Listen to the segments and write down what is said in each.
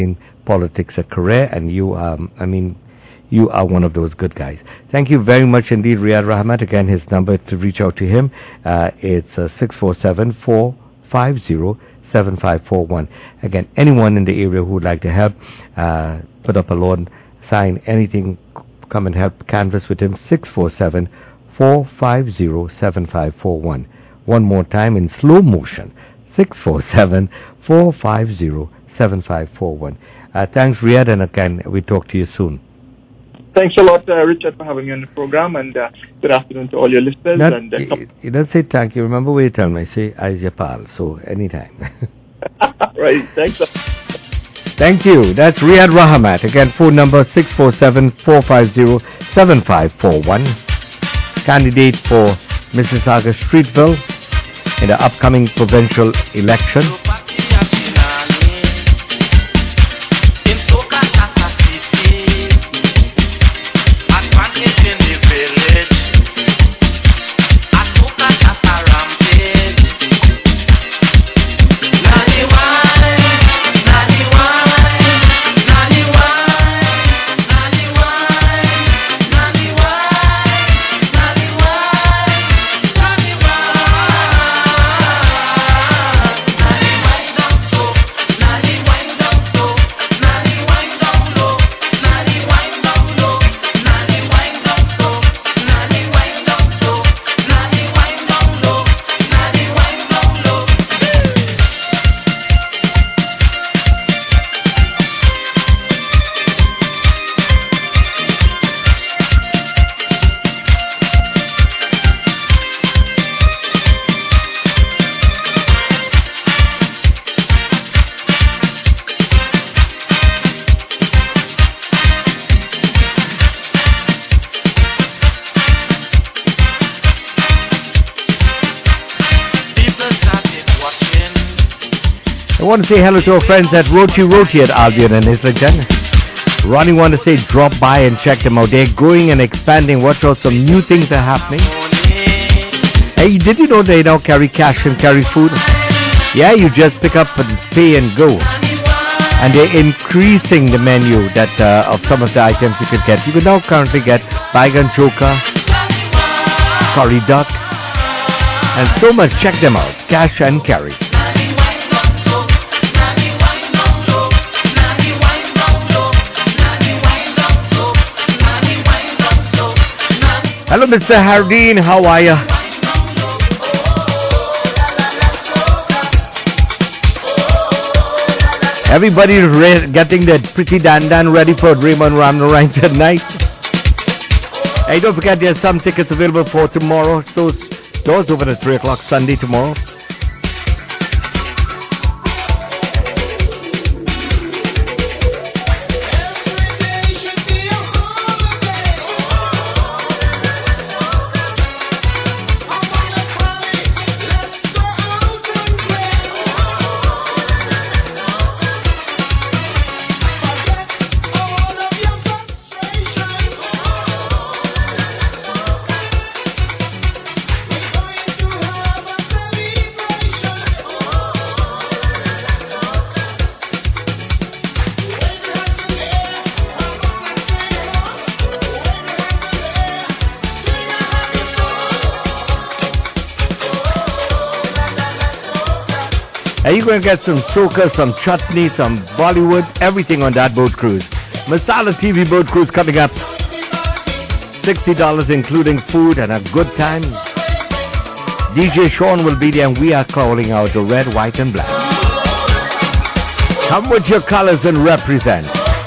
in politics a career, and you you are one of those good guys. Thank you very much indeed, Riyad Rahmat. Again, his number to reach out to him, it's 647-450-7541. Again, anyone in the area who would like to help, put up a loan, sign anything, come and help canvas with him, 647-450-7541. One more time in slow motion, 647-450-7541. Thanks, Riyad, and again, we talk to you soon. Thanks a lot, Richard, for having me on the program, and good afternoon to all your listeners. You don't say thank you. Remember what you tell me. I say, I's your pal, so anytime. Right, thanks. Thank you. That's Riyad Rahmat. Again, phone number 647-450-7541. Candidate for Mississauga Streetville in the upcoming provincial election. I want to say hello to our friends at Roti at Albion and Islington. Ronnie want to say drop by and check them out. They're growing and expanding. Watch out, some new things are happening. Hey, did you know they now carry cash and carry food? Yeah, you just pick up and pay and go. And they're increasing the menu that of some of the items you could get. You can now currently get baigan choka, curry duck, and so much. Check them out. Cash and carry. Hello, Mr. Hardeen. How are you? Everybody's getting that pretty dandan ready for Raymond Ramnarine tonight. Hey, don't forget there's some tickets available for tomorrow. Those doors open at 3 o'clock Sunday tomorrow. You're going to get some soca, some chutney, some Bollywood, everything on that boat cruise. Masala TV boat cruise coming up. $60 including food and a good time. DJ Sean will be there and we are calling out the red, white and black. Come with your colors and represent.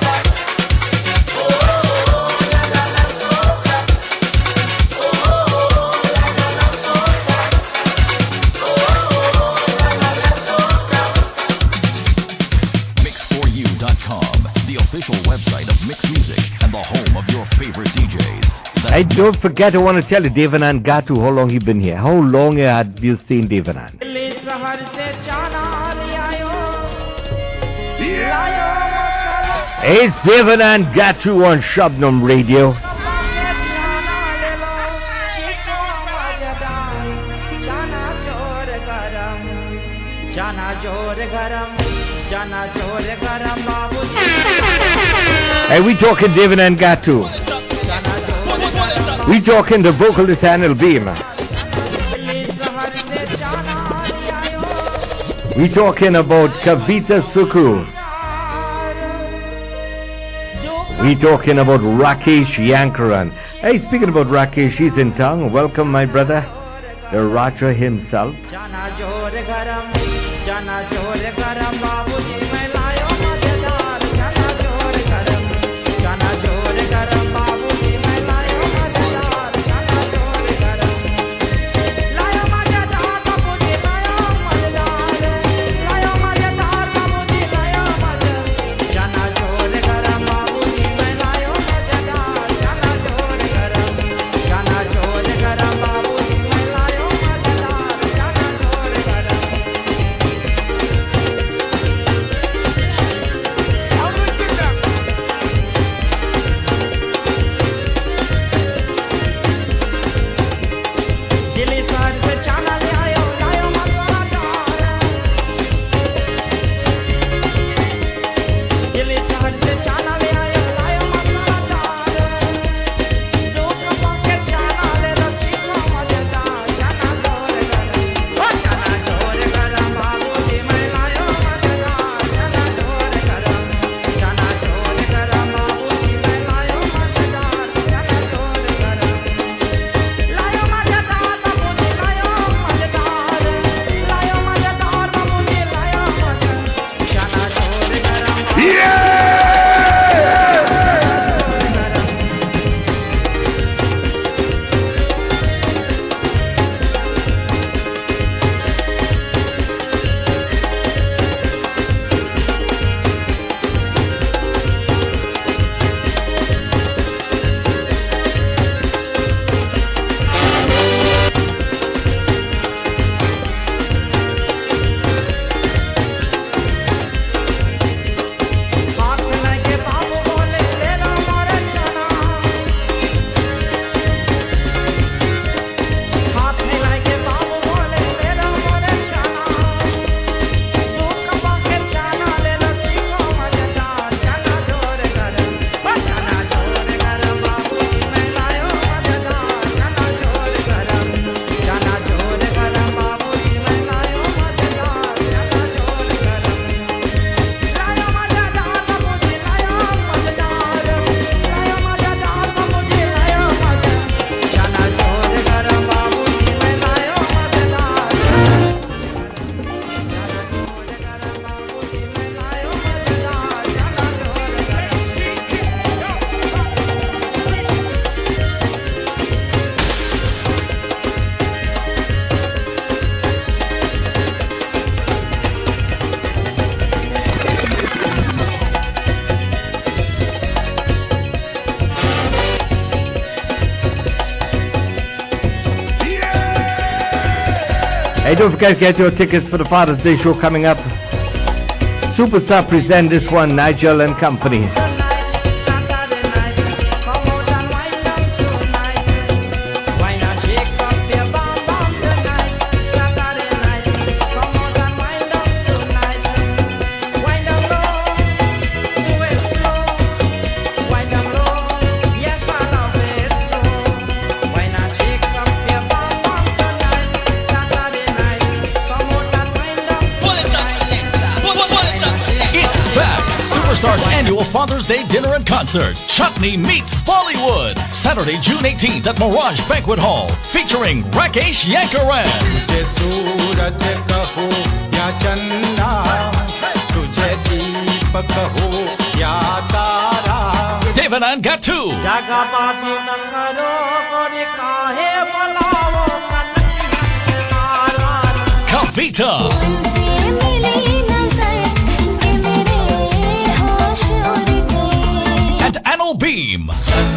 Hey, don't forget, I want to tell you, Devanand Gatu, how long he been here? How long have you seen Devanand? It's Devanand Gatu on Shabnam Radio. Jana jor garam, babu Hey, we talking David and Gatu. We talking the vocalist Anil Beam. We talking about Kavita Sukhu. We talking about Rakesh Yankaran. Hey, speaking about Rakesh, he's in town. Welcome, my brother, the Raja himself. Hey, don't forget to get your tickets for the Father's Day show coming up. Superstar present this one, Nigel and Company. Father's Day dinner and concert. Chutney meets Bollywood. Saturday, June 18th at Mirage Banquet Hall. Featuring Rakesh Yankaran. David and Gatu. Kavita. And Anil Beam.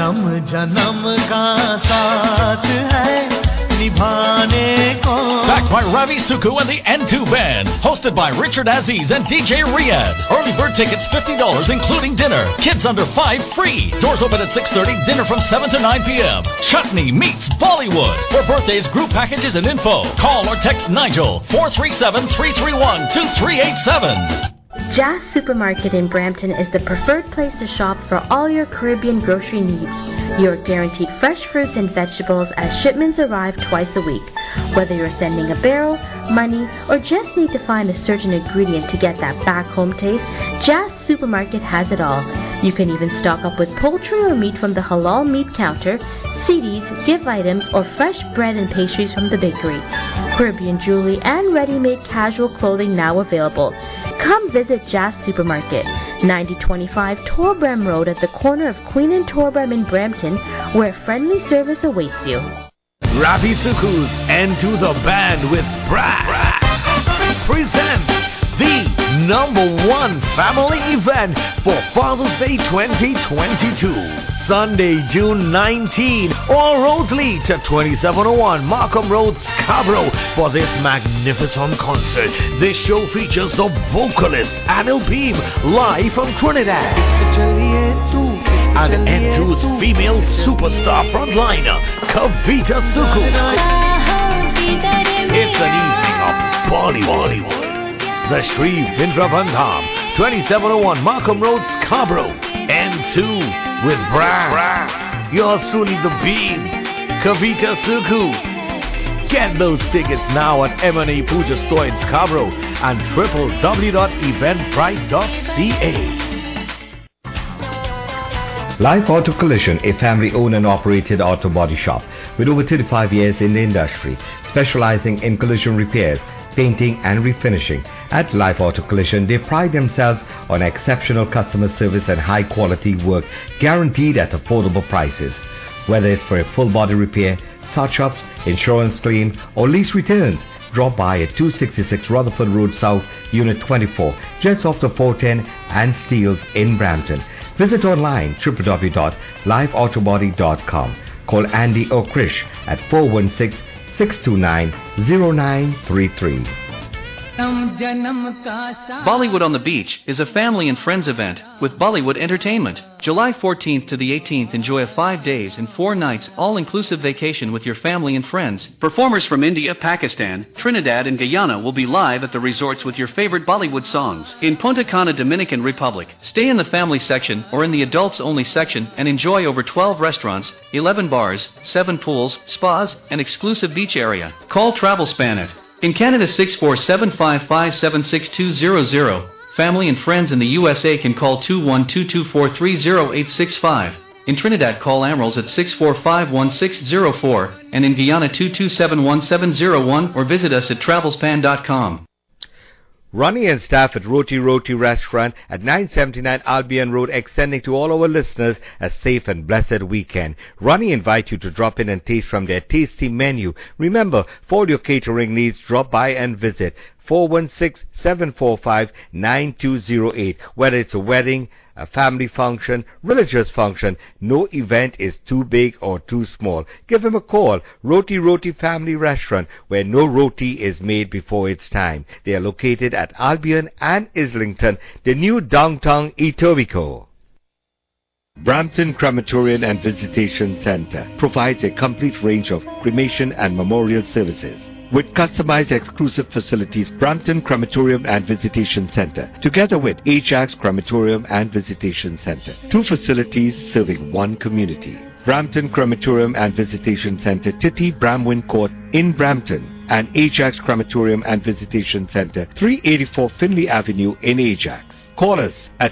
Backed by Ravi Sukhu and the N2 Band. Hosted by Richard Aziz and DJ Riyadh. Early bird tickets $50 including dinner. Kids under 5 free. Doors open at 6:30. Dinner from 7 to 9 p.m. Chutney meets Bollywood. For birthdays, group packages, and info, call or text Nigel 437-331-2387. Jazz Supermarket in Brampton is the preferred place to shop for all your Caribbean grocery needs. You're guaranteed fresh fruits and vegetables as shipments arrive twice a week. Whether you're sending a barrel, money, or just need to find a certain ingredient to get that back-home taste, Jazz Supermarket has it all. You can even stock up with poultry or meat from the halal meat counter, CDs, gift items, or fresh bread and pastries from the bakery. Caribbean jewelry and ready-made casual clothing now available. Come visit Jazz Supermarket, 9025 Torbram Road at the corner of Queen and Torbram in Brampton, where friendly service awaits you. Ravi Suku's Into the Band with Brass presents the #1 family event for Father's Day 2022. Sunday, June 19. All roads lead to 2701 Markham Road, Scarborough for this magnificent concert. This show features the vocalist Anil Beam live from Trinidad. And N2's female superstar frontliner, Kavita Suku. It's an evening of Bollywood. The Sri Vindravandham, 2701 Markham Road, Scarborough. N2 with Brass. Yours truly, the Beam, Kavita Suku. Get those tickets now at M&A Puja Store in Scarborough and www.eventbrite.ca. Life Auto Collision, a family-owned and operated auto body shop with over 35 years in the industry, specializing in collision repairs, painting and refinishing. At Life Auto Collision, they pride themselves on exceptional customer service and high-quality work guaranteed at affordable prices. Whether it's for a full body repair, touch-ups, insurance claim, or lease returns, drop by at 266 Rutherford Road South, Unit 24, just off the 410 and Steeles in Brampton. Visit online www.lifeautobody.com. Call Andy or Krish at 416-629-0933. Bollywood on the Beach is a family and friends event with Bollywood Entertainment. July 14th to the 18th, enjoy a 5 days and 4 nights all-inclusive vacation with your family and friends. Performers from India, Pakistan, Trinidad, and Guyana will be live at the resorts with your favorite Bollywood songs. In Punta Cana, Dominican Republic, stay in the family section or in the adults-only section and enjoy over 12 restaurants, 11 bars, 7 pools, spas, and exclusive beach area. Call TravelSpan at in Canada 64755762000. Family and friends in the USA can call 21224308865. In Trinidad, call Amerals at 6451604 and in Guyana 2271701 or visit us at travelspan.com. Ronnie and staff at Roti Roti Restaurant at 979 Albion Road, extending to all our listeners a safe and blessed weekend. Ronnie invite you to drop in and taste from their tasty menu. Remember, for all your catering needs, drop by and visit 416-745-9208. Whether it's a wedding, a family function, religious function, no event is too big or too small. Give him a call. Roti Roti Family Restaurant, where no roti is made before its time. They are located at Albion and Islington, the new downtown Etobicoke. Brampton Crematorium and Visitation Center provides a complete range of cremation and memorial services. With customized exclusive facilities, Brampton Crematorium and Visitation Center, together with Ajax Crematorium and Visitation Center, 2 facilities serving 1 community. Brampton Crematorium and Visitation Center, Titty Bramwin Court in Brampton, and Ajax Crematorium and Visitation Center, 384 Finley Avenue in Ajax. Call us at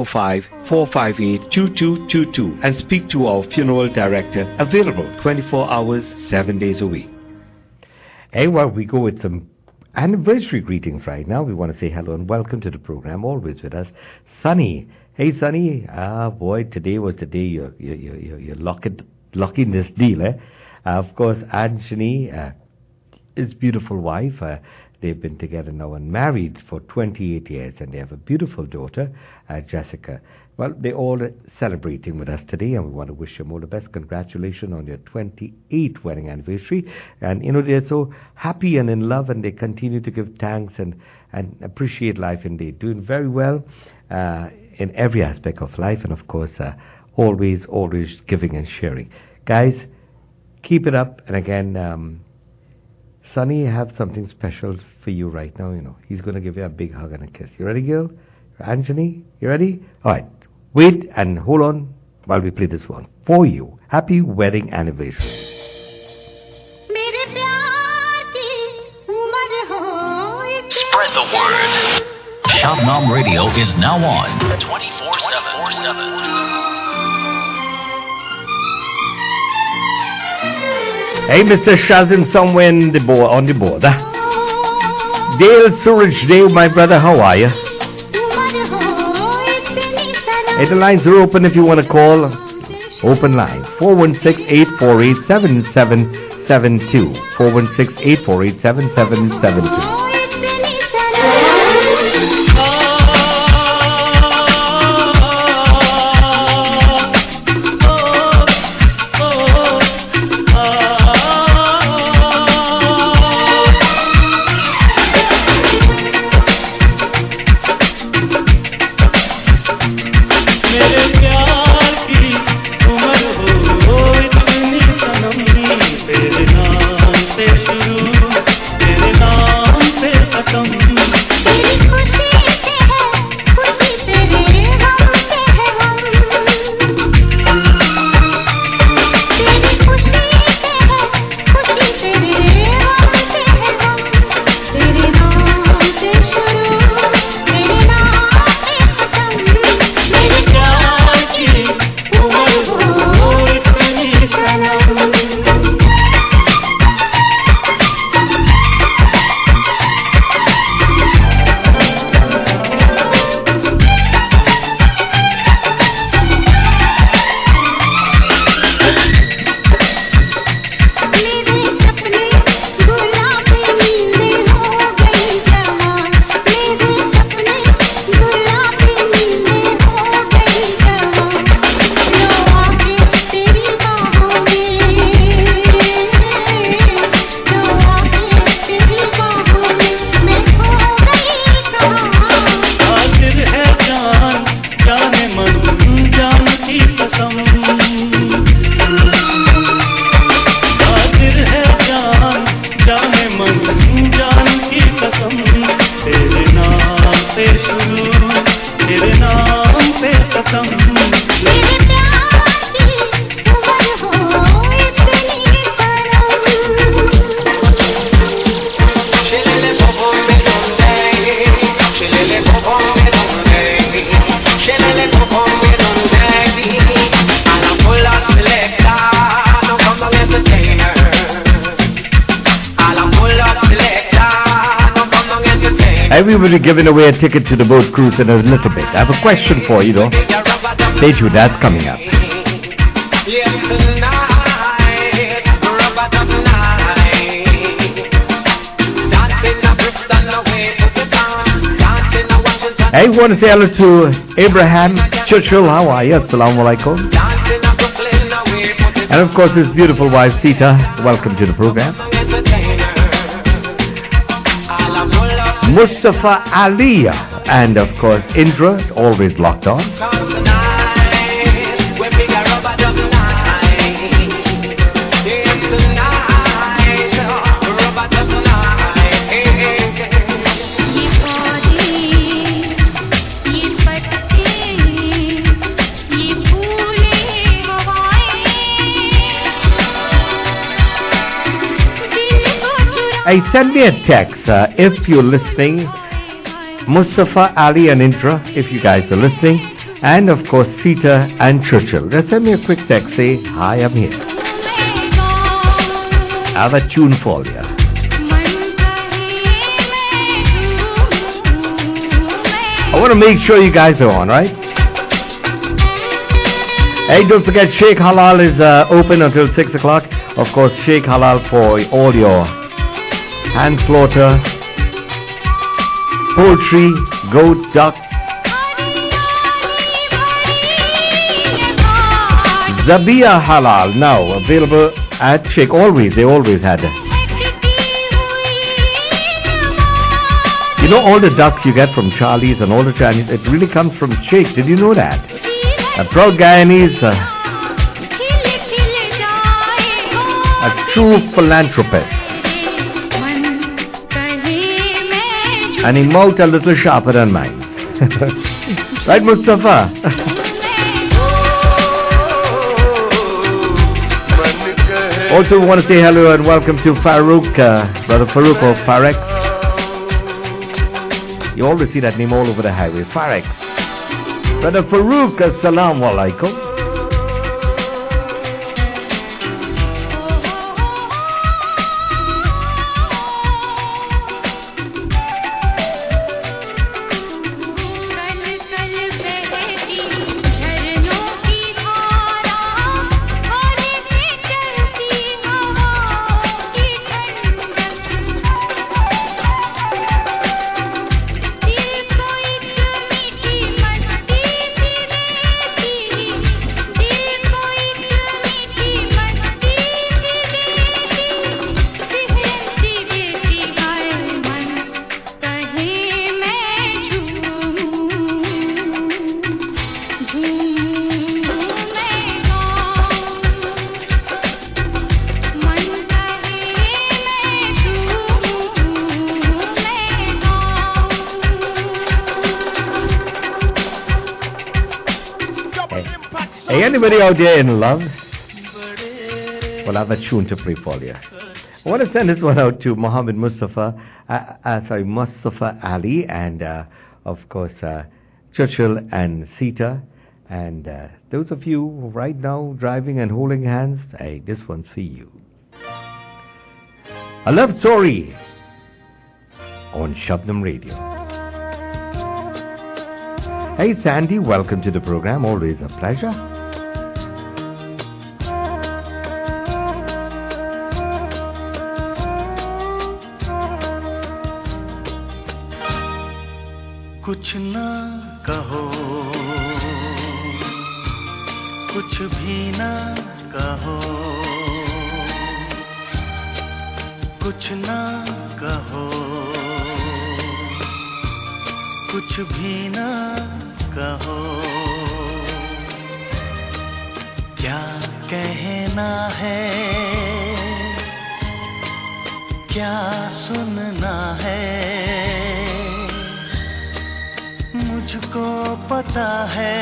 905-458-2222 and speak to our funeral director, available 24 hours, 7 days a week. Anyway, we go with some anniversary greetings right now. We want to say hello and welcome to the program. Always with us, Sunny. Hey, Sunny. Boy, today was the day you're locking this deal, eh? Of course, Anjani, his beautiful wife. They've been together now and married for 28 years, and they have a beautiful daughter, Jessica. Well, they're all celebrating with us today, and we want to wish them all the best. Congratulations on your 28th wedding anniversary. And, you know, they're so happy and in love, and they continue to give thanks and appreciate life, and they're doing very well in every aspect of life, and, of course, always giving and sharing. Guys, keep it up. And again, Sonny, have something special for you right now. You know, he's going to give you a big hug and a kiss. You ready, girl? Anjani, you ready? Alright. Wait and hold on while we play this one. For you. Happy wedding anniversary. Spread the word. Shabnam Radio is now on 24/7. Hey, Mr. Shazin, somewhere on the board. Dale Suraj Dave, my brother, how are you? Hey, the lines are open if you want to call. Open line 416-848-7772. 416-848-7772. We will be giving away a ticket to the boat cruise in a little bit. I have a question for you though. Stay tuned, that's coming up. I want to say hello to Abraham Churchill. How are you? Assalamu alaikum. And of course his beautiful wife Sita. Welcome to the program. Mustafa Ali and of course Indra, always locked on. Hey, send me a text if you're listening. Mustafa, Ali and Indra, if you guys are listening. And of course Sita and Churchill. Just send me a quick text, say, hi, I'm here. I have a tune for you. I want to make sure you guys are on, right? Hey, don't forget Sheikh Halal is open until 6 o'clock. Of course, Sheikh Halal for all your hand slaughter, poultry, goat, duck. Zabiya Halal now available at Sheikh. They always had it. You know all the ducks you get from Charlie's and all the Chinese, it really comes from Sheikh. Did you know that? A proud Guyanese, a true philanthropist. And he mouth a little sharper than mine. Right, Mustafa? Also, we want to say hello and welcome to Farouk, Brother Farouk of Farex. You always see that name all over the highway, Farex. Brother Farouk, assalamu alaikum. Anybody out there in love? Well, I have a tune to play for you. I want to send this one out to Muhammad Mustafa Ali, and of course Churchill and Sita, and those of you right now driving and holding hands. Hey, this one's for you. A love story on Shabnam Radio. Hey Sandy, welcome to the program. Always a pleasure. कुछ ना कहो, कुछ भी ना कहो, कुछ ना कहो, कुछ भी ना कहो, क्या कहना है, क्या सुनना है, मुझको पता है,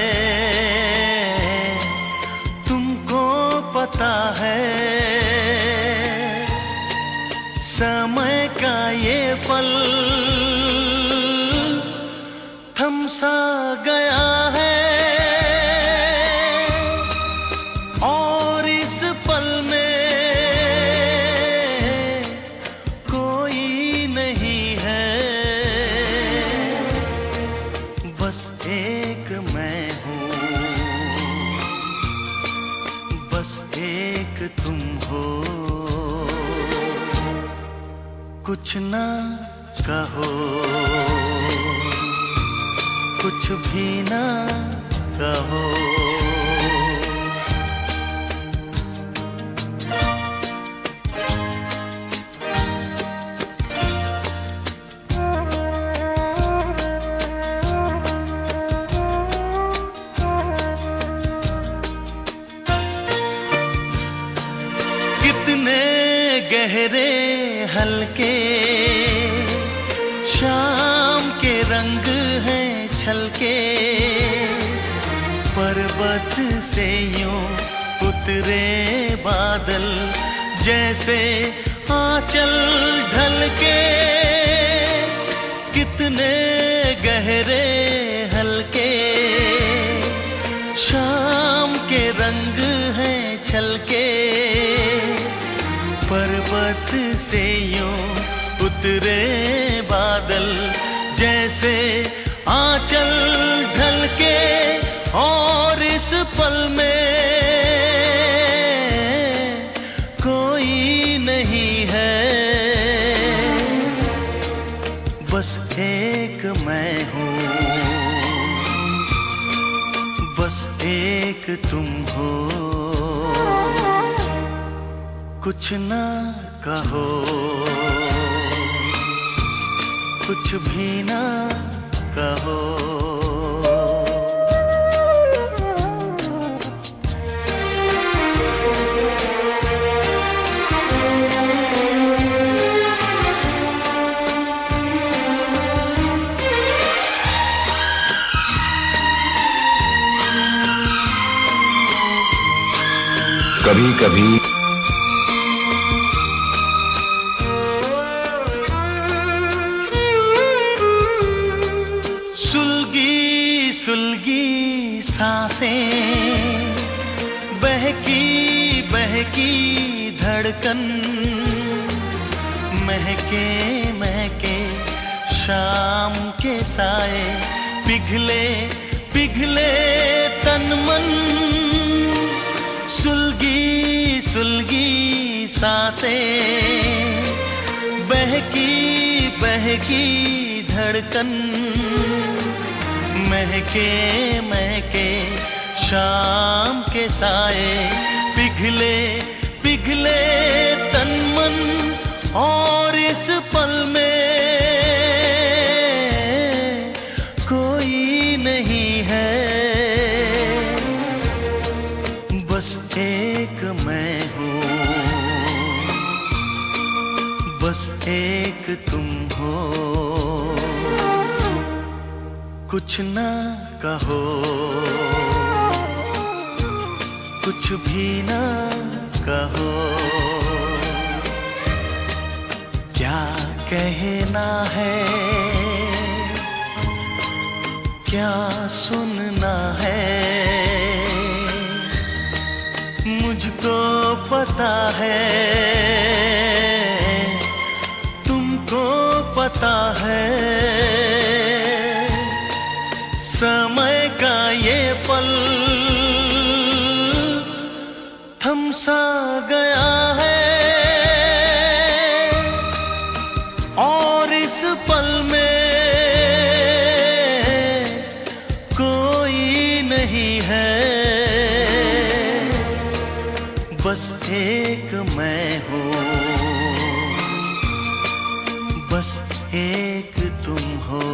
तुमको पता है, समय का ये पल थम सा गया है, और इस पल में कोई नहीं है, बस एक मैं हूँ, बस एक तुम हो, कुछ ना कहो, कुछ भी ना कहो। कितने गहरे हल्के शाम के रंग हैं छलके, पर्वत से यूं उतरे बादल जैसे आंचल ढलके, कितने गहरे हल्के शाम के रंग हैं छलके, पर्वत से यूं उतरे बादल जैसे आंचल ढलके, और इस पल में कोई नहीं है, बस एक मैं हूँ, बस एक तुम हो, कुछ ना कहो, कुछ भी ना कहो। कभी कभी सुलगी सुलगी सांसें, बहकी बहकी धड़कन, महके महके शाम के साए, पिघले पिघले तन मन, सुलगी सुलगी सांसें, बहकी बहकी धड़कन, महके महके शाम के साए, पिघले पिघले तन मन, और इस पल में कोई नहीं है, बस एक मैं हूँ, बस एक तुम हो, कुछ न कहो, कुछ भी न कहो, क्या कहना है, क्या सुनना है, मुझको पता है, तुमको पता है, समय का ये पल थम सा गया है, और इस पल में कोई नहीं है, बस एक मैं हूँ, बस एक तुम हो।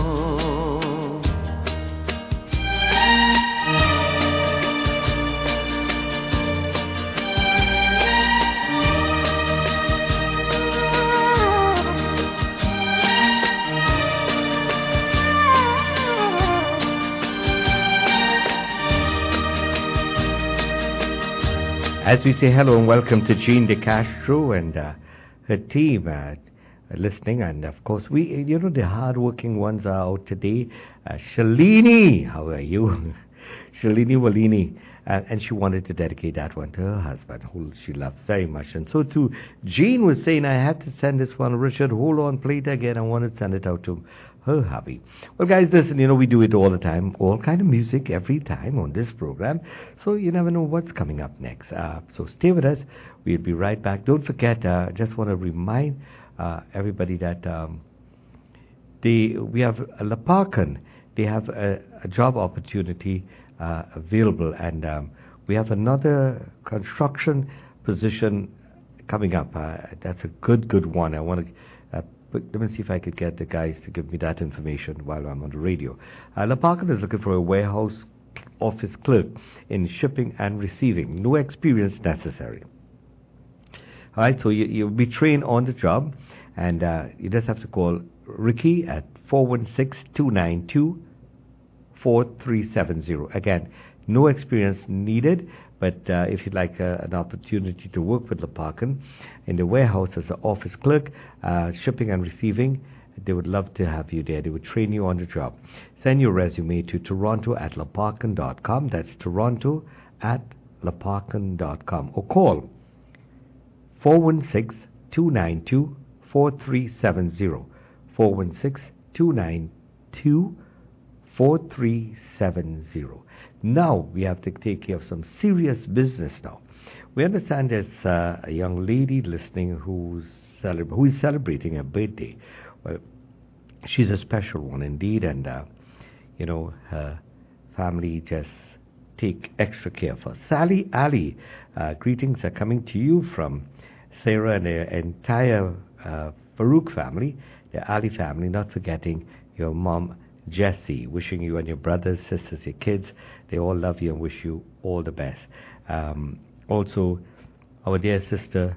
As we say hello and welcome to Jean De Castro and her team listening, and of course the hard-working ones are out today. Shalini, how are you? Shalini Walini, and she wanted to dedicate that one to her husband, who she loves very much. And so too, Jean was saying, I had to send this one, Richard, hold on, play it again. I want to send it out to her hubby. Well, guys, listen, we do it all the time, all kind of music every time on this program, so you never know what's coming up next. So stay with us. We'll be right back. Don't forget, just want to remind everybody that we have Lapakan. They have a job opportunity available, and we have another construction position coming up. That's a good one. I want to let me see if I could get the guys to give me that information while I'm on the radio. Lapakan is looking for a warehouse office clerk in shipping and receiving. No experience necessary. All right, so you'll be trained on the job, and you just have to call Ricky at 416-292-4370. Again, no experience needed, but if you'd like an opportunity to work with Lapakan in the warehouse as an office clerk, shipping and receiving, they would love to have you there. They would train you on the job. Send your resume to toronto@lapakan.com. That's toronto@lapakan.com. Or call 416-292-4370. 416-292-4370. Now we have to take care of some serious business now. We understand there's a young lady listening who is celebrating her birthday. Well, she's a special one indeed, and her family just take extra care of her. Sally Ali, greetings are coming to you from Sarah and the entire Farouk family, the Ali family, not forgetting your mom Jessie, wishing you and your brothers, sisters, your kids, they all love you and wish you all the best. Also, our dear sister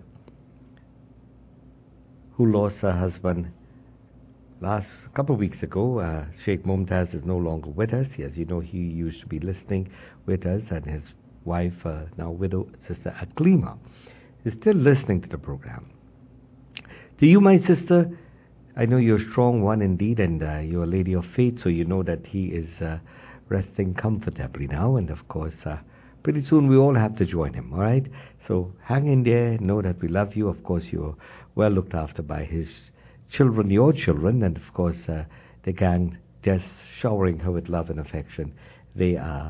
who lost her husband last couple of weeks ago, Sheikh Mumtaz is no longer with us. As you know, he used to be listening with us, and his wife, now widow, Sister Aklima, is still listening to the program. To you, my sister, I know you're a strong one indeed, and you're a lady of faith, so you know that he is resting comfortably now, and of course, pretty soon we all have to join him, all right? So hang in there, know that we love you. Of course, you're well looked after by his children, your children, and of course, the gang just showering her with love and affection. They are,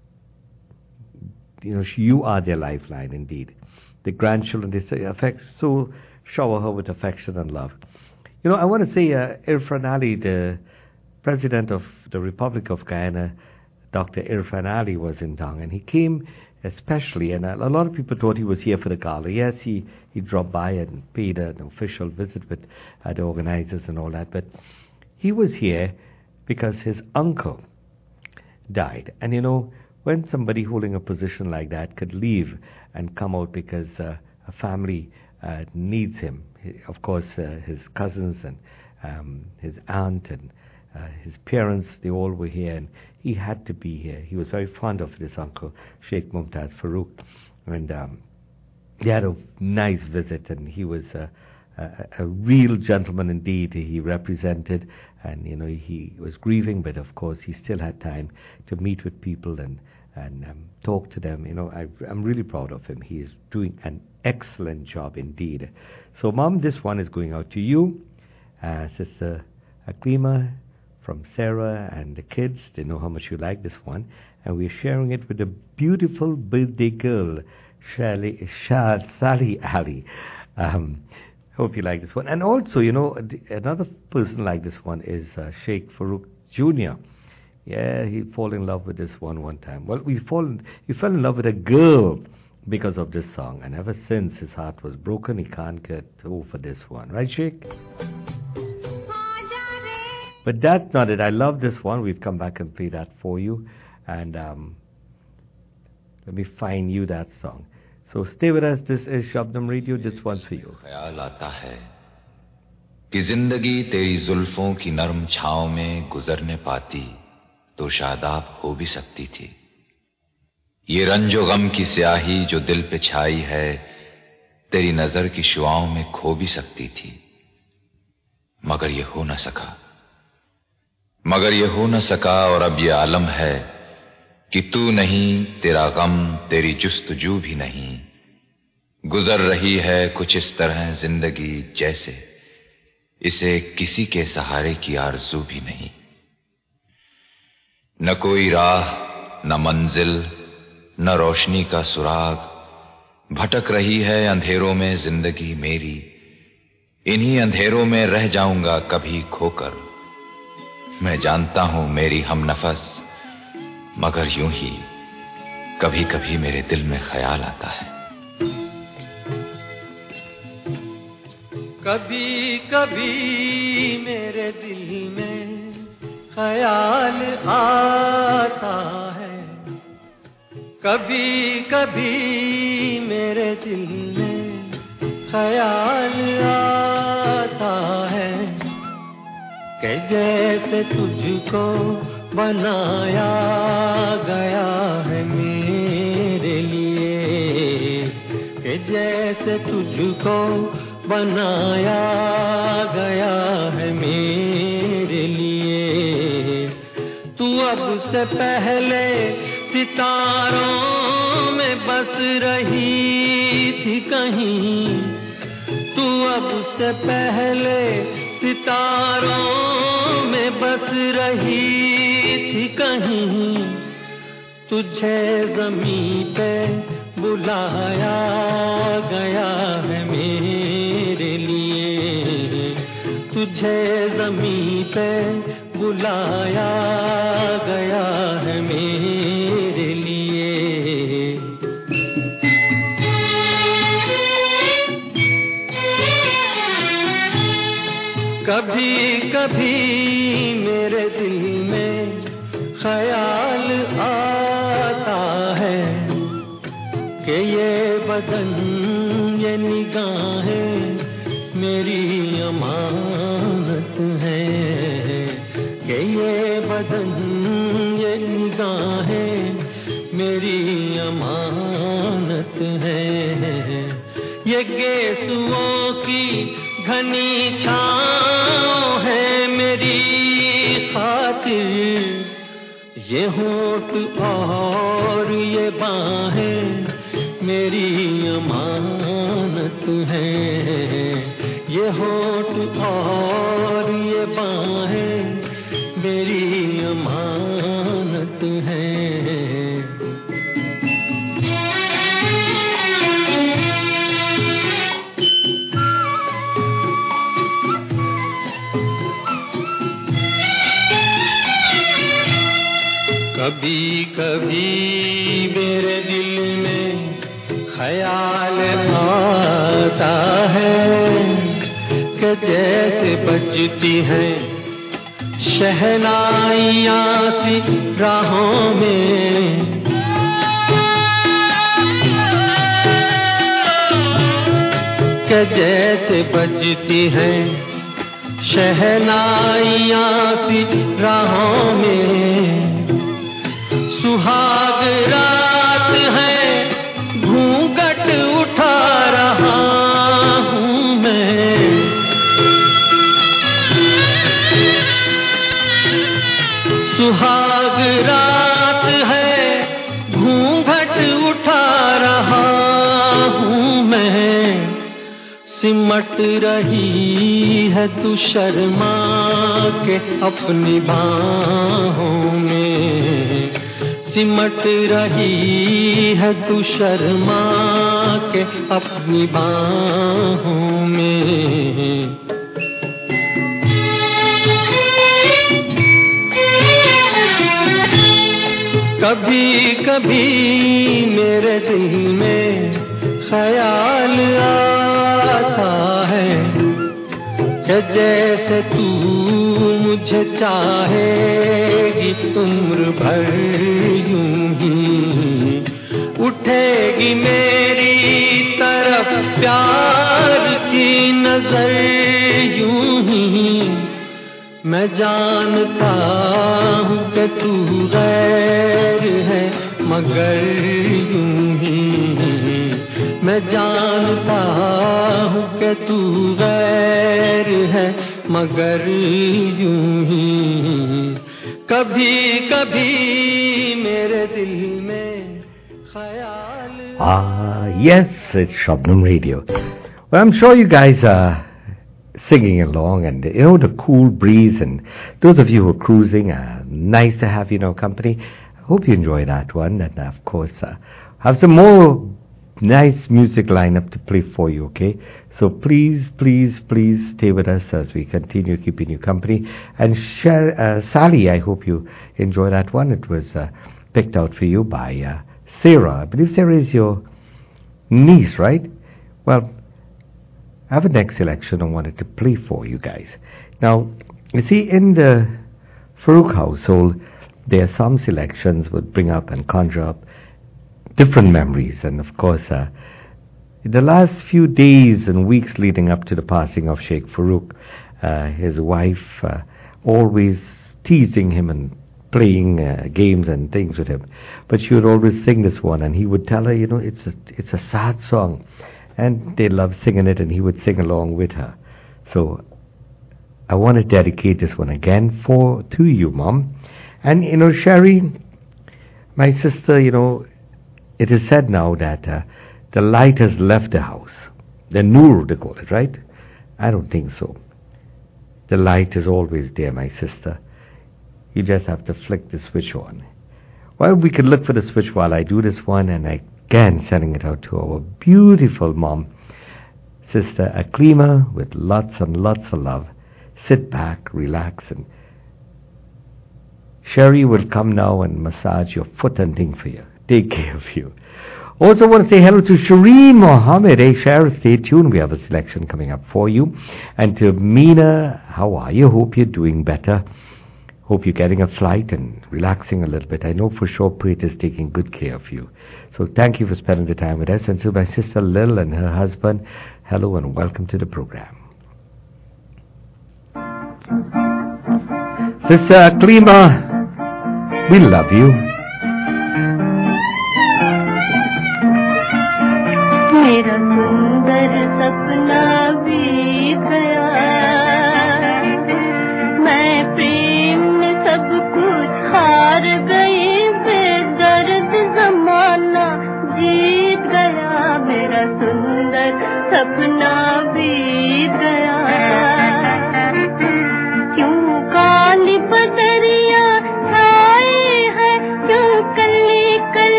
you are their lifeline indeed. The grandchildren, they say, so shower her with affection and love. I want to say Irfan Ali, the President of the Republic of Guyana, Dr. Irfan Ali, was in town, and he came especially, and a lot of people thought he was here for the gala. Yes, he dropped by and paid an official visit with the organizers and all that, but he was here because his uncle died. And when somebody holding a position like that could leave and come out because a family needs him, of course, his cousins and his aunt and his parents, they all were here, and he had to be here. He was very fond of this uncle, Sheikh Mumtaz Farooq, and they had a nice visit, and he was a real gentleman indeed. He represented, and he was grieving, but of course he still had time to meet with people and talk to them. I'm really proud of him. He is doing an excellent job indeed. So, Mom, this one is going out to you, Sister Aklima, from Sarah and the kids. They know how much you like this one, and we're sharing it with a beautiful birthday girl, Sally Ali. Hope you like this one. And also, another person like this one is Sheikh Farooq Jr. Yeah, he fell in love with this one time. Well, he fell in love with a girl because of this song, and ever since his heart was broken, he can't get over this one. Right, Sheikh? But that's not it. I love this one. We've come back and play that for you. And let me find you that song. So stay with us. This is Shabdam Radio. This one's for you. ख्याल आता है कि जिंदगी तेरी जुल्फों की नरम छांव में गुजरने पाती तो शादाब हो भी सकती थी। ये रंजो गम की स्याही जो दिल पे छाई है तेरी नजर की शुआओं में खो भी सकती थी। मगर ये हो न सका और अब ये आलम है कि तू नहीं, तेरा गम, तेरी जुस्तजू भी नहीं। गुजर रही है कुछ इस तरह जिंदगी जैसे इसे किसी के सहारे की आरज़ू भी नहीं। न कोई राह, न मंजिल, न रोशनी का सुराग, भटक रही है अंधेरों में जिंदगी मेरी। इन्हीं अंधेरों में रह जाऊंगा कभी खोकर। मैं जानता हूं मेरी हमनफस, मगर यूं ही कभी कभी मेरे दिल में ख्याल आता है। कभी कभी मेरे दिल में ख्याल आता है, कभी कभी मेरे दिल में ख्याल आता है कि जैसे तुझको बनाया गया है मेरे लिए, कि जैसे तुझको बनाया गया है मेरे लिए। तू अब से पहले सितारों में बस रही थी कहीं, तू अब से पहले सितारों में बस रही थी कहीं। तुझे ज़मीं पे बुलाया गया है मेरे लिए, तुझे ज़मीं पे बुलाया गया है मेरे लिए। कभी कभी मेरे दिल में ख्याल आता है कि ये बदन, ये निगाहें मेरी अमानत है, कि ये बदन, ये निगाहें मेरी अमानत है। ये गेसुओं की घनी छाँव है मेरी खातिर, ये होठ और ये बाहें मेरी अमानत है। ये होठ और ये बाहें मेरी अमानत है। कभी कभी मेरे दिल में ख्याल आता है कि जैसे बजती हैं शहनाइयाँ सी राहों में, कि जैसे बजती हैं शहनाइयाँ सी राहों में। सुहाग रात है घूंघट उठा रहा हूँ मैं, सुहाग रात है घूंघट उठा रहा हूँ मैं। सिमट रही है तू शर्मा के अपनी बाहों में, सिमट रही है तू शर्मा के अपनी बाहों में। कभी कभी मेरे दिल में ख्याल आता है कि जैसे तू मुझे चाहेगी उम्र भर यूं ही, उठेगी मेरी तरफ प्यार की नजर यूं ही। मैं जानता हूँ कि तू गैर है मगर यूं ही, मैं जानता हूँ कि तू गैर है मगर यूं ही। कभी कभी मेरे दिल में ख्याल। Yes, it's Shabnam Radio. Well, I'm sure you guys are singing along, and you know the cool breeze, and those of you who are cruising, nice to have you in our company. I hope you enjoy that one, and of course have some more nice music lineup to play for you, okay? So please, please, please stay with us as we continue keeping you company. And Sally, I hope you enjoy that one. It was picked out for you by Sarah. I believe Sarah is your niece, right? Well, I have a next selection I wanted to play for you guys. Now, you see, in the Farooq household, there are some selections would bring up and conjure up different memories. And of course, in the last few days and weeks leading up to the passing of Sheikh Farooq, his wife always teasing him and playing games and things with him. But she would always sing this one, and he would tell her, you know, it's a sad song. And they loved singing it, and he would sing along with her. So I want to dedicate this one again to you, Mom. And, you know, Sherry, my sister, you know, it is said now that the light has left the house. The nur, they call it, right? I don't think so. The light is always there, my sister. You just have to flick the switch on. Well, we can look for the switch while I do this one, and again sending it out to our beautiful mom, Sister Aklima, with lots and lots of love. Sit back, relax, and Sherry will come now and massage your foot and thing for you. Take care of you. Also want to say hello to Shireen Mohammed. Hey, Sher, stay tuned. We have a selection coming up for you. And to Meena, how are you? Hope you're doing better. Hope you're getting a flight and relaxing a little bit. I know for sure Preet is taking good care of you. So thank you for spending the time with us. And to my sister Lil and her husband, hello and welcome to the program. Sister Aklima, we love you.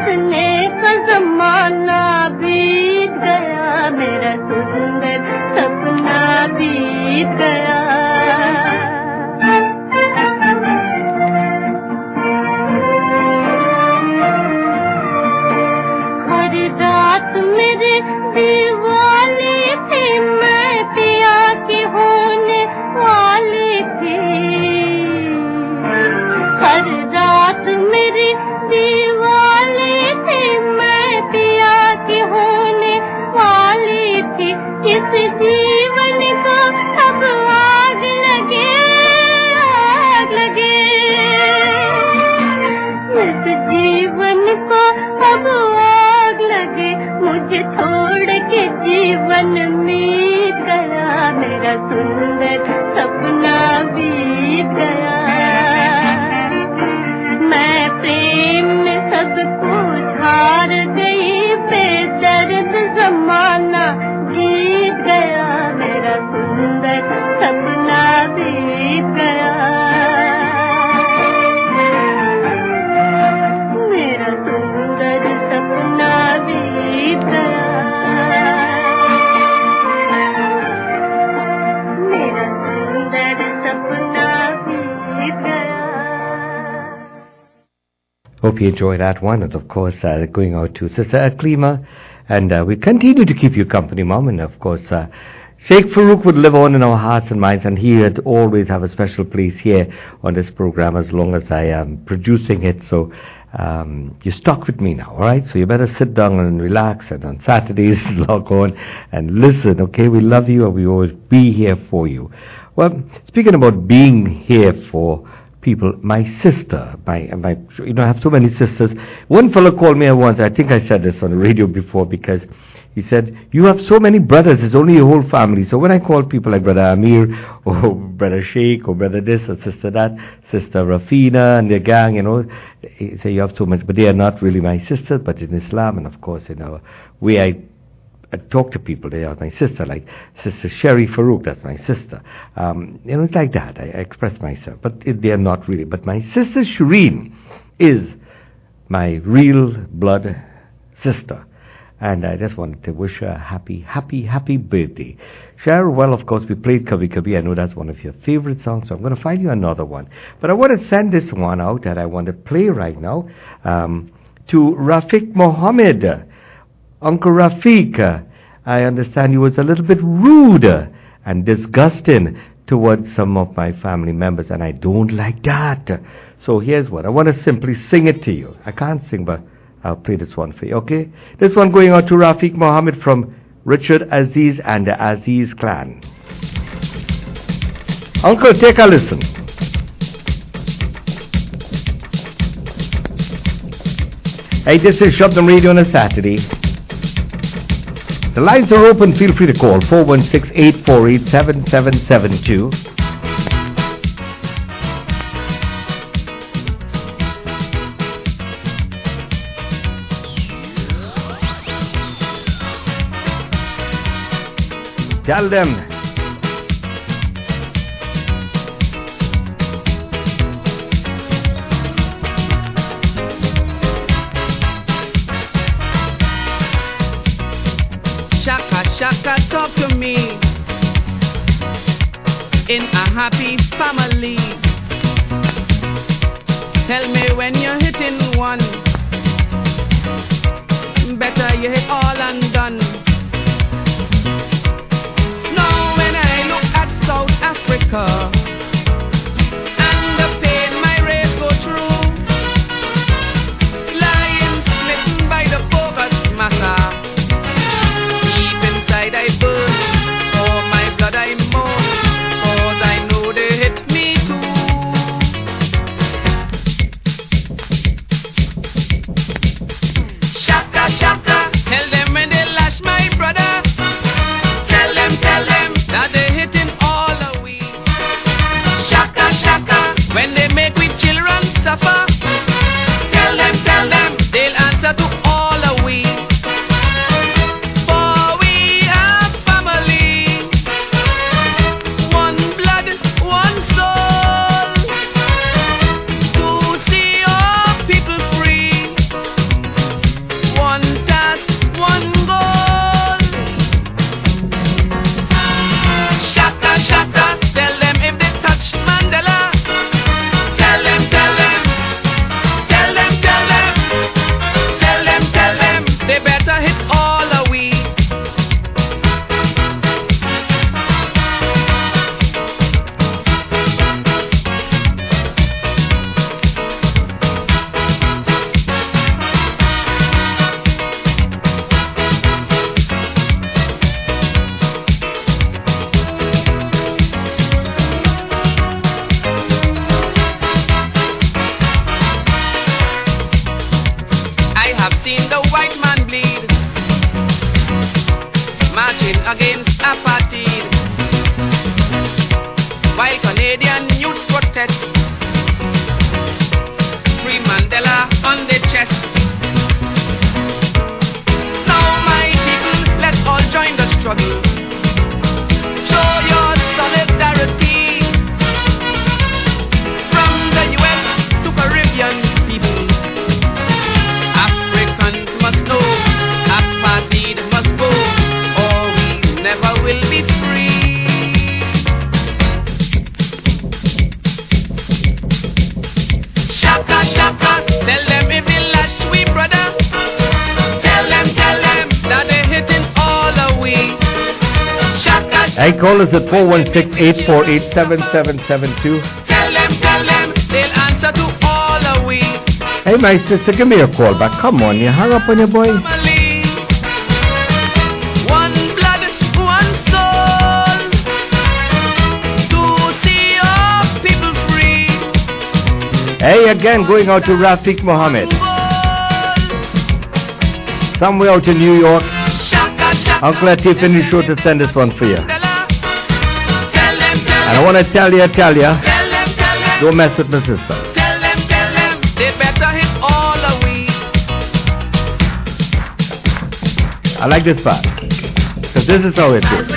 हंसने का जमाना बीत गया मेरा सुंदर सपना बीत गया हर रात मेरे दीवाने थे मैं पिया की होने वाली थी हर रात मेरी दीवाने थे मैं पिया की होने वाली थी इस जीवन को अब आग लगे इस जीवन को अब आग लगे मुझे छोड़ के जीवन बीत गया मेरा सुंदर सपना बीत गया मैं प्रेम में सब कुछ हार गई बेदर्द जमाना जीत गया मेरा सुंदर सपना बीत गया मेरा सुंदर सपना बीत गया मेरा सुंदर सपना बीत गया Hope you enjoyed that one, and of course going out to Sister Aklima, and we continue to keep you company, Mom, and of course Sheikh Farouk would live on in our hearts and minds, and he would always have a special place here on this program as long as I am producing it. So you're stuck with me now, all right? So you better sit down and relax, and on Saturdays log on and listen, okay? We love you, and we always be here for you. Well, speaking about being here for people, my sister, I have so many sisters. One fellow called me once, I think I said this on the radio before, because he said, you have so many brothers, it's only your whole family. So when I call people like Brother Amir, or Brother Sheikh, or Brother this, or Sister that, Sister Rafina, and their gang, he say you have so much, but they are not really my sisters, but in Islam, and of course in our way I talk to people, they are my sister, like Sister Sherry Farouk, that's my sister. It's like that, I express myself, but they are not really. But my sister Shireen is my real blood sister. And I just wanted to wish her a happy, happy, happy birthday. Cher, well, of course, we played Kabhi Kabhi. I know that's one of your favorite songs, so I'm going to find you another one. But I want to send this one out that I want to play right now to Rafiq Mohammed. Uncle Rafiq, I understand you was a little bit rude and disgusting towards some of my family members, and I don't like that. So here's what. I want to simply sing it to you. I can't sing, but I'll play this one for you, okay? This one going out to Rafiq Mohammed from Richard Aziz and the Aziz clan. Uncle, take a listen. Hey, this is Shabdam Radio on a Saturday. The lines are open. Feel free to call 416-848-7772. Tell them. Shaka, talk to me. In a happy family. Tell me when you're hitting one. Better you hit all and done. South Africa and the pain my race go through, lying smitten by the bogus massa. Deep inside I burn, for my blood I mourn, cause I know they hit me too. have seen the white man bleed, marching against apartheid, while Canadian youth protest. Free Mandela on the chest. Now my people, let's all join the struggle. Show your solidarity. From the US to Caribbean people, Africans must know apartheid must go, or we never will be free. Shaka, shaka, tell them if they lash we brother. Tell them that they're hitting all away. Shaka, Hey, call us at 416-848-7772. tell them, they'll answer to all away. Hey, my sister, give me a call back. Come on, you hung up on your boy. Family, one blood, one soul, to see our people free. Hey, again, going out to Rafiq Mohammed. Somewhere out in New York. Shaka, shaka, Uncle Latif finished sure to send this one for you. tell them, And I want to tell you, tell them, don't mess with my sister. tell them, they better hit all away. I like this part. So this is how it goes.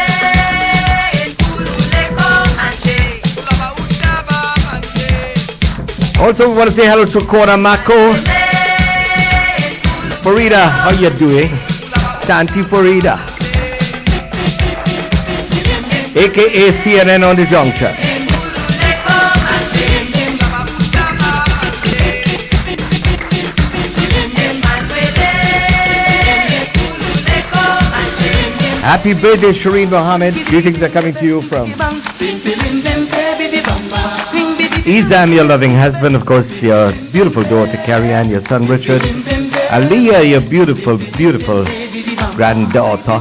Also, we want to say hello to Kora Mako. Farida, how you doing? Tanti Farida. AKA CNN on the junction. Happy birthday, Shireen Mohammed. Greetings are coming to you from Izam, your loving husband, of course, your beautiful daughter, Carrie Ann, your son, Richard. Aliyah, your beautiful, beautiful granddaughter.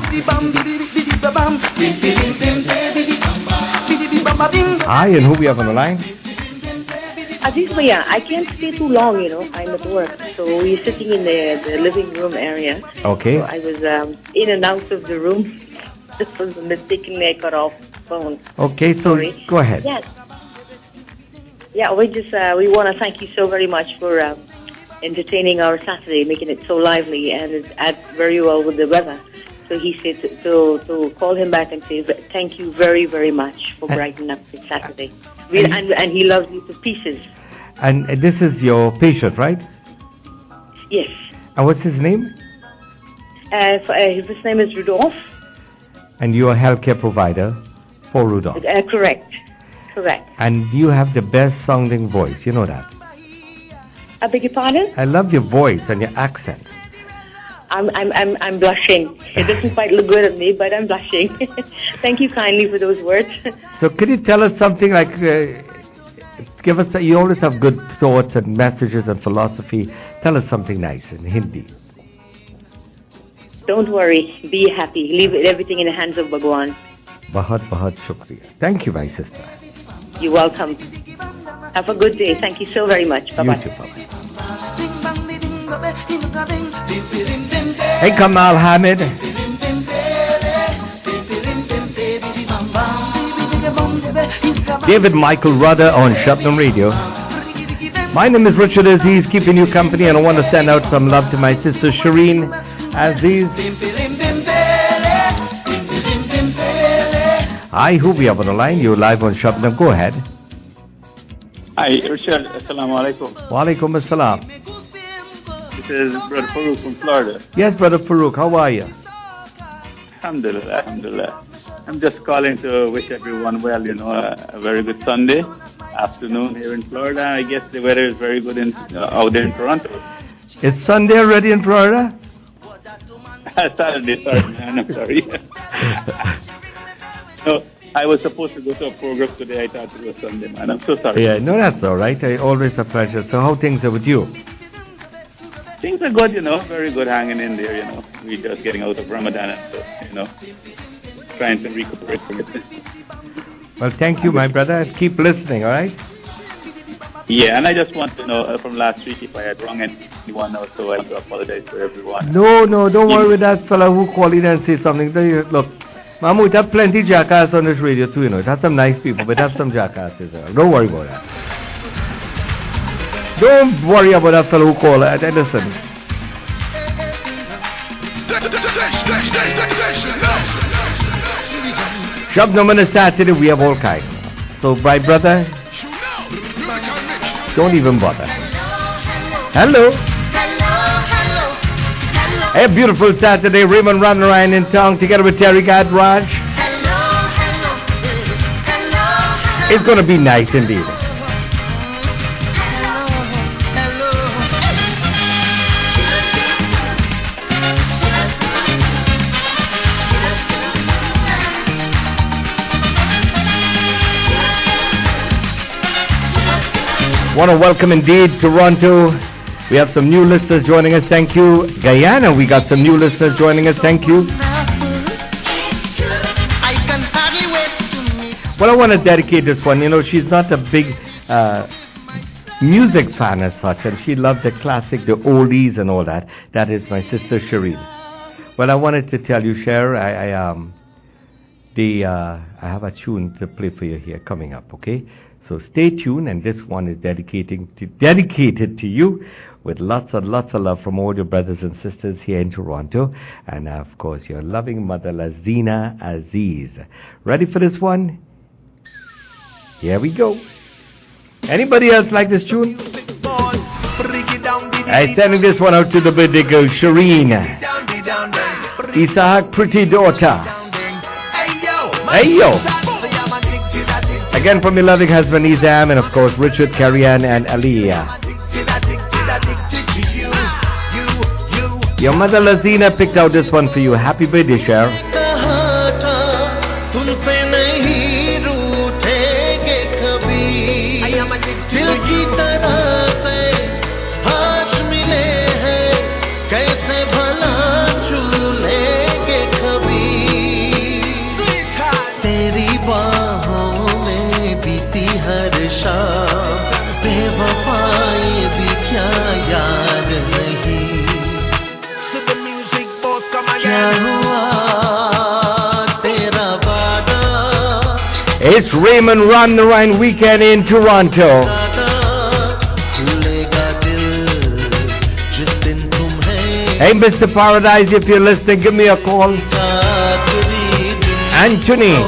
Hi, and who we have on the line? Aziz Bhaiya, I can't stay too long, I'm at work. So we're sitting in the living room area. Okay. So I was in and out of the room. This was mistakenly I cut off the phone. Okay, so Sorry. go ahead. Yes. Yeah, we want to thank you so very much for entertaining our Saturday, making it so lively, and it adds very well with the weather. So he said to call him back and say thank you very, very much for brightening up this Saturday. And he loves you to pieces. And this is your patient, right? Yes. And what's his name? His name is Rudolph. And you're a healthcare provider for Rudolph. Correct. And you have the best sounding voice, you know that? I beg your pardon? I love your voice and your accent. I'm blushing. It doesn't quite look good on me, but I'm blushing. Thank you kindly for those words. So could you tell us something like, give us, you always have good thoughts and messages and philosophy. Tell us something nice in Hindi. Don't worry. Be happy. Leave everything in the hands of Bhagwan. Bahut shukriya. Thank you, my sister. You're welcome. Have a good day. Thank you so very much. Bye-bye. You too, bye-bye. Hey, Kamal Hamid. David Michael Rudder on Shabnam Radio. My name is Richard Aziz, keeping you company, and I want to send out some love to my sister Shireen Aziz. Hi, who we have on the line? You're live on Shabnam. Go ahead. Hi, Richard. Assalamu alaikum. Wa alaikum assalam. This is Brother Farouk from Florida. Yes, Brother Farouk, how are you? Alhamdulillah. I'm just calling to wish everyone well, a very good Sunday afternoon here in Florida. I guess the weather is very good out there in Toronto. It's Sunday already in Florida? Saturday, sorry, man. I'm sorry. No, I was supposed to go to a program today. I thought it was Sunday, man. I'm so sorry. Yeah, no, that's all right. Always a pleasure. So how things are with you? Things are good, very good hanging in there, We're just getting out of Ramadan and stuff, trying to recuperate from it. Well, thank you, my brother. Keep listening, all right? Yeah, and I just want to know from last week if I had wrong anyone else, so I do apologize to everyone. No, don't worry with that fella who called in and said something. Look, Mamu, it has plenty jackass on this radio too, you know. It has some nice people, but it has some jackasses. Don't worry about that. Don't worry about that fellow who called. Listen. Shop number Saturday, we have all kinds. So, my brother, don't even bother. Hello. A beautiful Saturday, Raymond running around in town together with Terry Raj. It's going to be nice indeed. Want to welcome indeed Toronto. We have some new listeners joining us. Thank you. Guyana, we got some new listeners joining us. Thank you. Well, I want to dedicate this one. You know, she's not a big music fan as such, and she loves the classic, the oldies and all that. That is my sister Shireen. Well, I wanted to tell you, Cher, I have a tune to play for you here coming up, okay? So stay tuned, and this one is dedicated to you with lots and lots of love from all your brothers and sisters here in Toronto, and of course your loving mother Lazina Aziz. Ready for this one? Here we go. Anybody else like this tune? I'm sending this one out to the birthday girl Shireen, Isaac pretty daughter. Hey yo. Again from your loving husband Izam, and of course Richard, Carrie-Ann and Aliyah. Your mother Lazina picked out this one for you. Happy birthday, Cher. It's Raymond Run the Rhine weekend in Toronto. Hey, Mr. Paradise, if you're listening, give me a call. Anthony.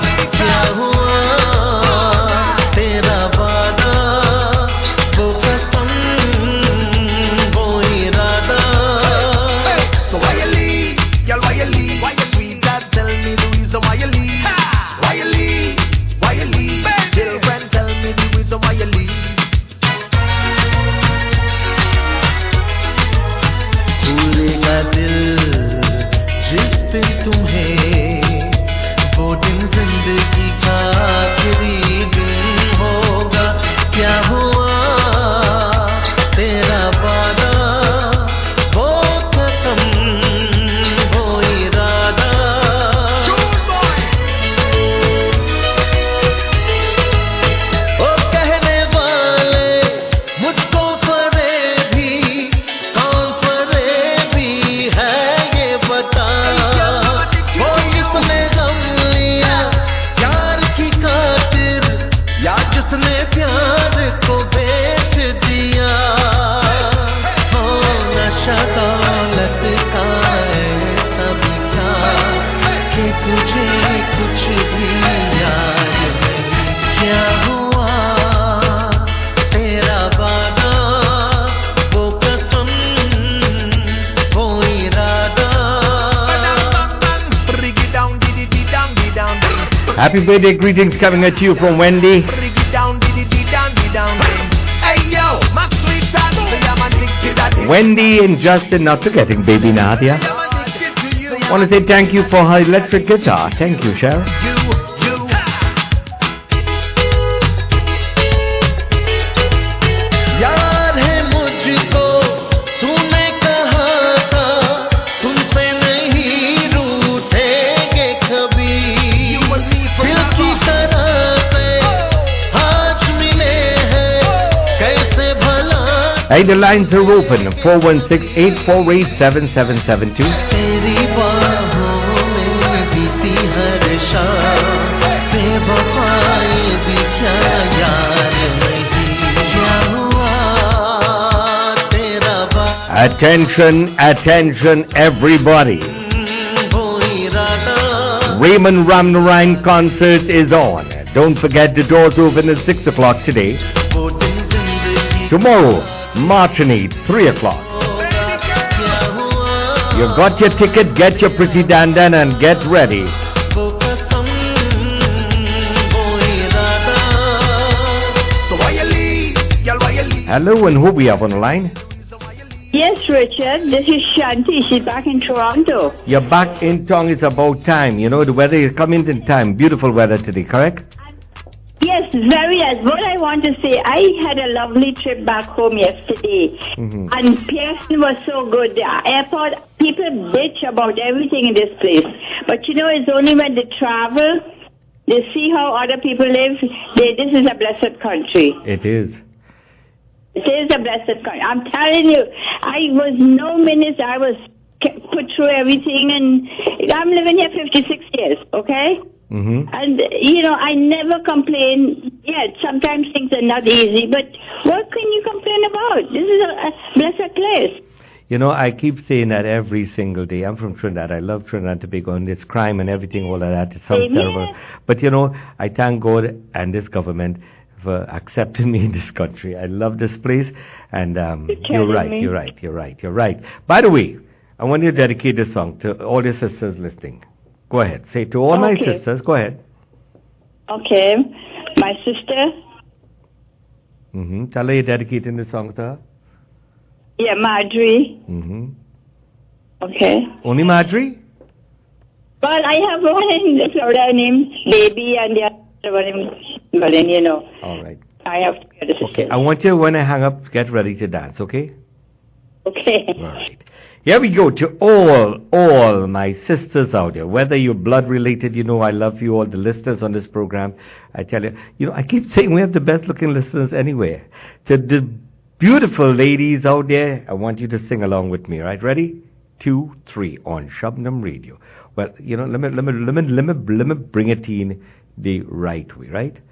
Happy birthday greetings coming at you from Wendy. Wendy and Justin, not forgetting baby Nadia. Want to say thank you for her electric guitar. Thank you, Sharon. Hey, the lines are open. 416-848-7772. तेरी बाहों में बीती हर शाम बेवफाई भी क्या याद नहीं क्या हुआ तेरा Attention, attention, everybody. वो इरादा Raymond Ramnarayan concert is on. Don't forget the doors open at 6 o'clock today. वो दिन जिंदगी Tomorrow, March 8, 3 o'clock. क्या हुआ You got your ticket, get your pretty dandan and get ready. वो कसम वो इरादा So why you leave? Girl, why you leave? Hello, and who we have on the line? Yes, Richard. This is Shanti. She's back in Toronto. You're back in town. It's about time. You know, the weather is coming in time. Beautiful weather today, correct? Yes, very nice. What I want to say, I had a lovely trip back home yesterday. And Pearson was so good. The airport, people bitch about everything in this place. But you know, it's only when they travel, they see how other people live. This is a blessed country. It is. It is a blessed country. I'm telling you, I was no minutes, I was put through everything, and I'm living here 56 years, okay? And, you know, I never complain. Yeah, sometimes things are not easy, but what can you complain about? This is a blessed place. You know, I keep saying that every single day. I'm from Trinidad. I love Trinidad and Tobago, and it's crime and everything, all of that. It sounds terrible. But, you know, I thank God and this government for accepting me in this country. I love this place, and you're right. By the way, I want you to dedicate this song to all your sisters listening. Go ahead. Say to all my sisters. Go ahead. Okay. My sister. Tell her you're dedicating the song to her. Yeah, Marjorie. Okay. Only Marjorie? Well, I have one in Florida named Baby, and the other one in Berlin, you know. All right. I have to get a sister. Okay. I want you, when I hang up, get ready to dance, okay? Okay. All right. Here we go to all my sisters out there. Whether you're blood related, you know I love you, all the listeners on this program. I tell you, you know, I keep saying we have the best looking listeners anywhere. To the beautiful ladies out there, I want you to sing along with me, right? Ready? 2, 3 on Shabnam Radio. Well, you know, let me bring it in the right way, right?